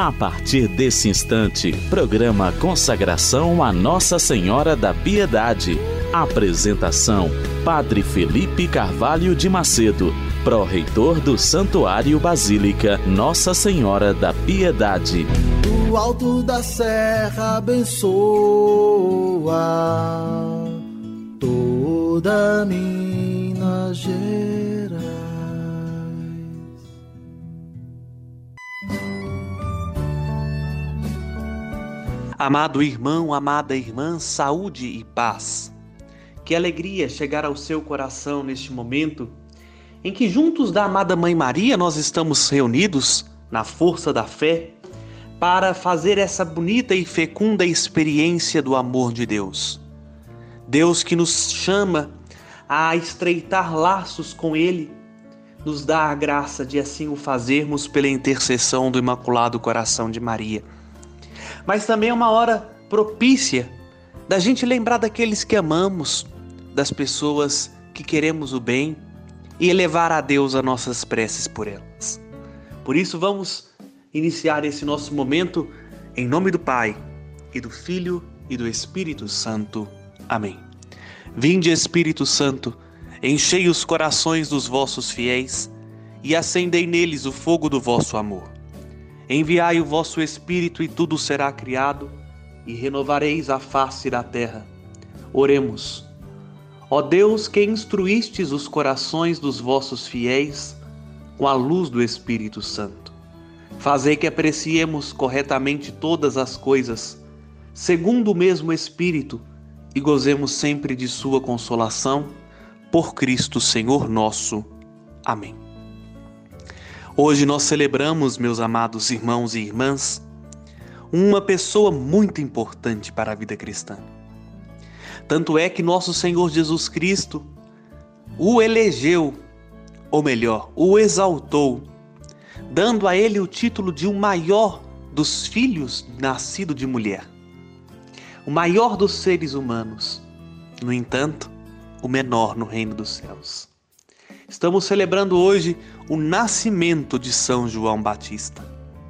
A partir desse instante, programa Consagração a Nossa Senhora da Piedade. Apresentação: Padre Felipe Carvalho de Macedo, pró-reitor do Santuário Basílica Nossa Senhora da Piedade. Do alto da serra abençoa toda Minas Gerais. Amado irmão, amada irmã, saúde e paz. Que alegria chegar ao seu coração neste momento em que juntos da amada Mãe Maria nós estamos reunidos na força da fé para fazer essa bonita e fecunda experiência do amor de Deus. Deus que nos chama a estreitar laços com Ele, nos dá a graça de assim o fazermos pela intercessão do Imaculado Coração de Maria. Mas também é uma hora propícia da gente lembrar daqueles que amamos, das pessoas que queremos o bem e elevar a Deus as nossas preces por elas. Por isso vamos iniciar esse nosso momento em nome do Pai, e do Filho e do Espírito Santo. Amém. Vinde, Espírito Santo, enchei os corações dos vossos fiéis e acendei neles o fogo do vosso amor. Enviai o vosso Espírito e tudo será criado, e renovareis a face da terra. Oremos. Ó Deus, que instruístes os corações dos vossos fiéis com a luz do Espírito Santo, fazei que apreciemos corretamente todas as coisas, segundo o mesmo Espírito, e gozemos sempre de sua consolação, por Cristo Senhor nosso. Amém. Hoje nós celebramos, meus amados irmãos e irmãs, uma pessoa muito importante para a vida cristã. Tanto é que nosso Senhor Jesus Cristo o elegeu, ou melhor, o exaltou, dando a ele o título de o maior dos filhos nascido de mulher, o maior dos seres humanos, no entanto, o menor no reino dos céus. Estamos celebrando hoje o nascimento de São João Batista.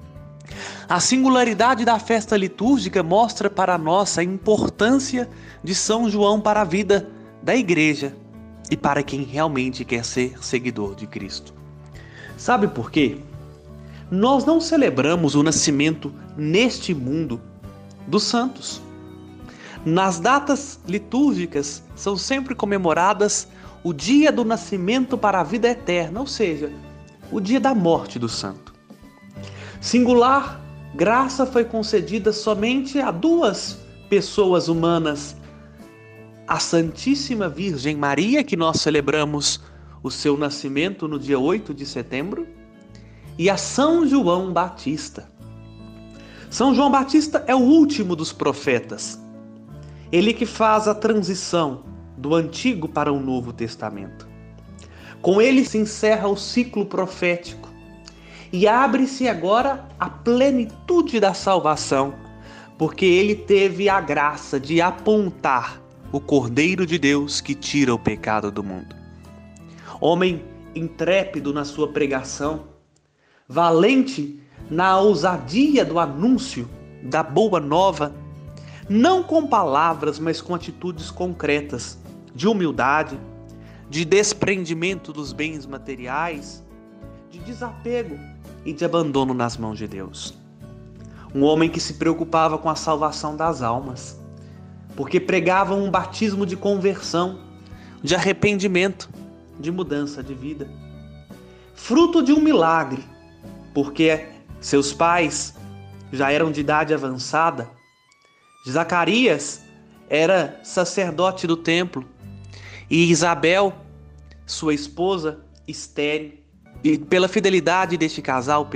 A singularidade da festa litúrgica mostra para nós a importância de São João para a vida da igreja e para quem realmente quer ser seguidor de Cristo. Sabe por quê? Nós não celebramos o nascimento neste mundo dos santos. Nas datas litúrgicas são sempre comemoradas o dia do nascimento para a vida eterna, ou seja, o dia da morte do santo. Singular graça foi concedida somente a duas pessoas humanas, a Santíssima Virgem Maria, que nós celebramos o seu nascimento no dia 8 de setembro, e a São João Batista. São João Batista é o último dos profetas, ele que faz a transição do Antigo para o Novo Testamento. Com ele se encerra o ciclo profético e abre-se agora a plenitude da salvação, porque ele teve a graça de apontar o Cordeiro de Deus que tira o pecado do mundo. Homem intrépido na sua pregação, valente na ousadia do anúncio da boa nova, não com palavras, mas com atitudes concretas, de humildade, de desprendimento dos bens materiais, de desapego e de abandono nas mãos de Deus. Um homem que se preocupava com a salvação das almas, porque pregava um batismo de conversão, de arrependimento, de mudança de vida. Fruto de um milagre, porque seus pais já eram de idade avançada. Zacarias era sacerdote do templo e Isabel, sua esposa, estéril. E pela fidelidade deste casal,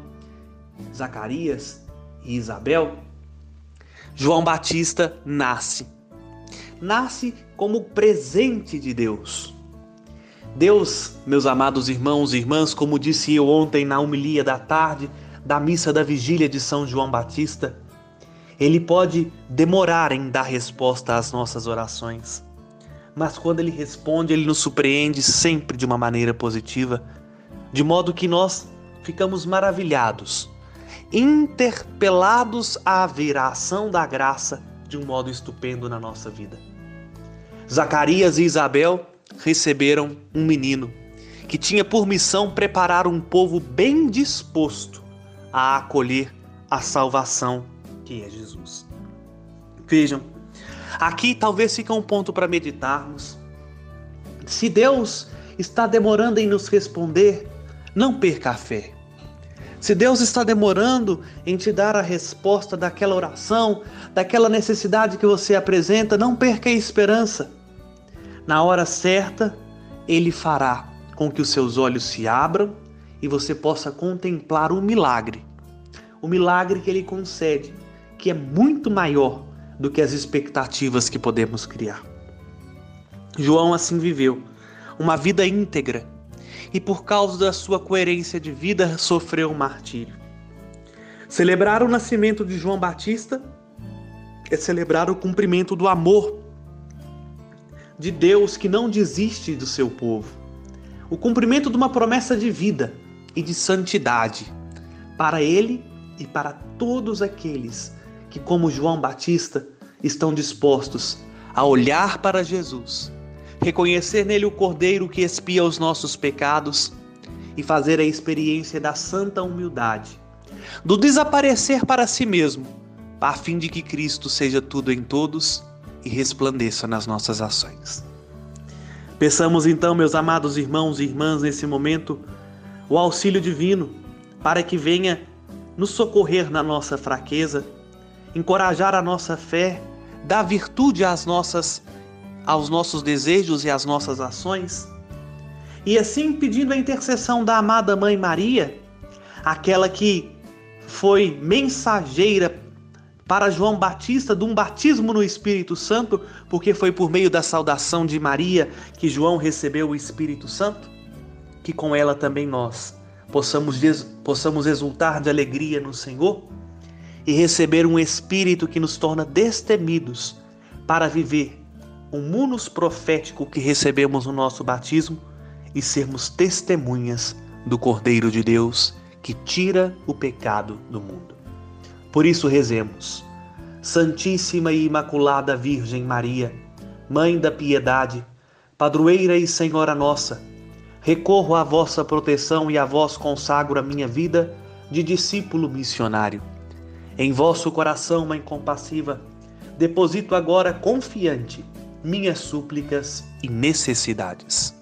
Zacarias e Isabel, João Batista nasce. Nasce como presente de Deus. Deus, meus amados irmãos e irmãs, como disse eu ontem na homilia da tarde da missa da vigília de São João Batista, Ele pode demorar em dar resposta às nossas orações, mas quando Ele responde, Ele nos surpreende sempre de uma maneira positiva, de modo que nós ficamos maravilhados interpelados a ver a ação da graça de um modo estupendo na nossa vida. Zacarias e Isabel receberam um menino que tinha por missão preparar um povo bem disposto a acolher a salvação que é Jesus. Vejam, aqui talvez fica um ponto para meditarmos. Se Deus está demorando em nos responder, não perca a fé. Se Deus está demorando em te dar a resposta daquela oração, daquela necessidade que você apresenta, não perca a esperança. Na hora certa, Ele fará com que os seus olhos se abram e você possa contemplar o milagre que Ele concede, que é muito maior do que as expectativas que podemos criar. João assim viveu uma vida íntegra e por causa da sua coerência de vida sofreu um martírio. Celebrar o nascimento de João Batista é celebrar o cumprimento do amor de Deus que não desiste do seu povo, o cumprimento de uma promessa de vida e de santidade para ele e para todos aqueles que, como João Batista, estão dispostos a olhar para Jesus, reconhecer nele o Cordeiro que expia os nossos pecados e fazer a experiência da santa humildade, do desaparecer para si mesmo, a fim de que Cristo seja tudo em todos e resplandeça nas nossas ações. Peçamos então, meus amados irmãos e irmãs, nesse momento, o auxílio divino para que venha nos socorrer na nossa fraqueza, encorajar a nossa fé, dar virtude aos nossos desejos e às nossas ações, e assim pedindo a intercessão da amada Mãe Maria, aquela que foi mensageira para João Batista de um batismo no Espírito Santo, porque foi por meio da saudação de Maria que João recebeu o Espírito Santo, que com ela também nós possamos exultar de alegria no Senhor e receber um Espírito que nos torna destemidos para viver o munus profético que recebemos no nosso batismo e sermos testemunhas do Cordeiro de Deus que tira o pecado do mundo. Por isso rezemos: Santíssima e Imaculada Virgem Maria, Mãe da Piedade, Padroeira e Senhora nossa, recorro à vossa proteção e a vós consagro a minha vida de discípulo missionário. Em vosso coração, Mãe compassiva, deposito agora confiante minhas súplicas e necessidades.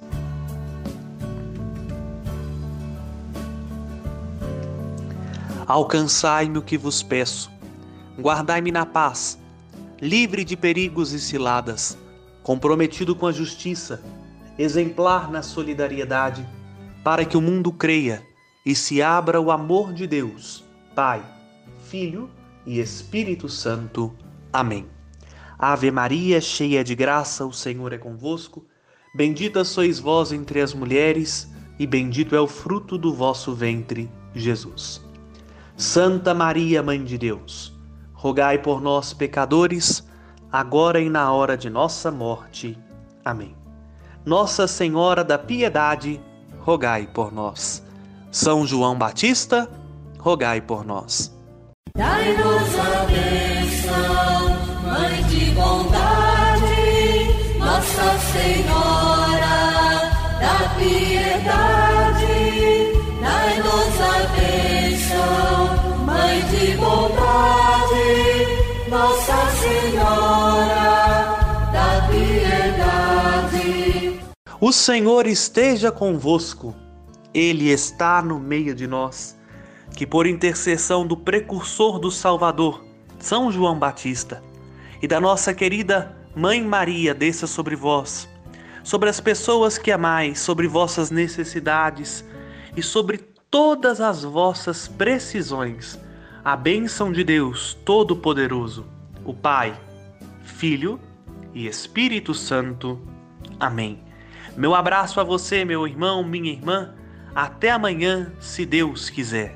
Alcançai-me o que vos peço, guardai-me na paz, livre de perigos e ciladas, comprometido com a justiça, exemplar na solidariedade, para que o mundo creia e se abra o amor de Deus, Pai, Filho e Espírito Santo. Amém. Ave Maria, cheia de graça, o Senhor é convosco. Bendita sois vós entre as mulheres, e bendito é o fruto do vosso ventre, Jesus. Santa Maria, Mãe de Deus, rogai por nós, pecadores, agora e na hora de nossa morte. Amém. Nossa Senhora da Piedade, rogai por nós. São João Batista, rogai por nós. Dai-nos a bênção, Mãe de bondade, Nossa Senhora da Piedade. Dai-nos a bênção, Mãe de bondade, Nossa Senhora da Piedade. O Senhor esteja convosco, Ele está no meio de nós. Que por intercessão do precursor do Salvador, São João Batista, e da nossa querida Mãe Maria, desça sobre vós, sobre as pessoas que amais, sobre vossas necessidades e sobre todas as vossas precisões, a bênção de Deus Todo-Poderoso, o Pai, Filho e Espírito Santo. Amém. Meu abraço a você, meu irmão, minha irmã. Até amanhã, se Deus quiser.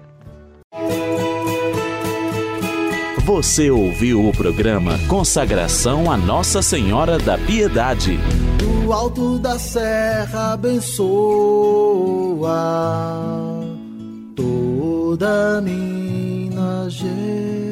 Você ouviu o programa Consagração a Nossa Senhora da Piedade. Do alto da serra abençoa toda a mina mensageiro.